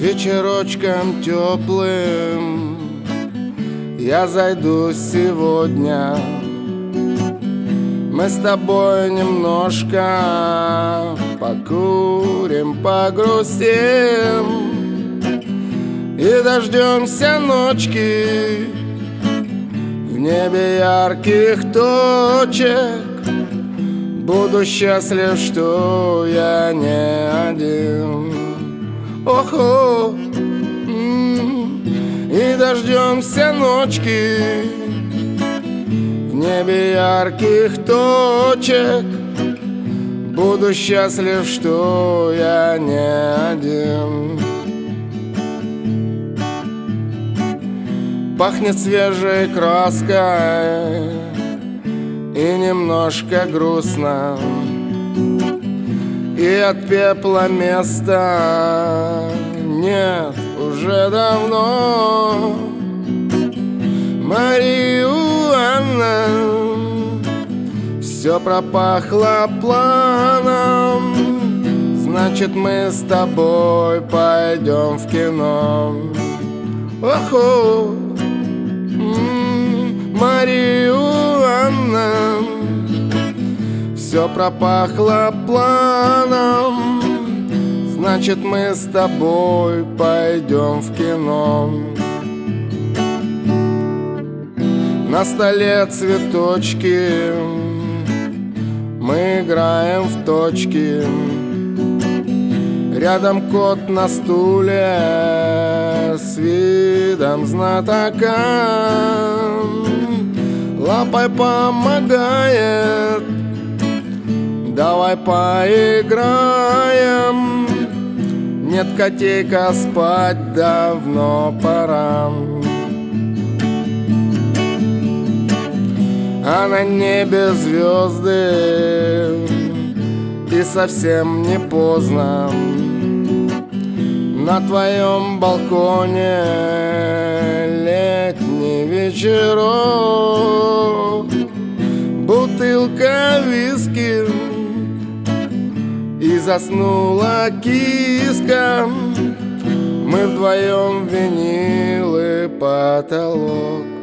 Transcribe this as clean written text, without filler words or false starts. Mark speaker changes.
Speaker 1: вечерочком теплым я зайду сегодня. Мы с тобой немножко покурим, погрустим и дождемся ночки в небе ярких точек. Буду счастлив, что я не один. Охо, и дождемся ночки в небе ярких точек. Буду счастлив, что я не один. Пахнет свежей краской и немножко грустно, и от пепла места нет уже давно. Мариуана, все пропахло планом, значит, мы с тобой пойдем в кино. Охо, Мариуана, все пропахло планом, значит, мы с тобой пойдем в кино. На столе цветочки, мы играем в точки. Рядом кот на стуле с видом знатока, лапой помогает. Давай поиграем. Нет, котейка, спать давно пора. А на небе звезды, и совсем не поздно. На твоем балконе летний вечерок, бутылка виски, и заснула киска. Мы вдвоем винил и потолок.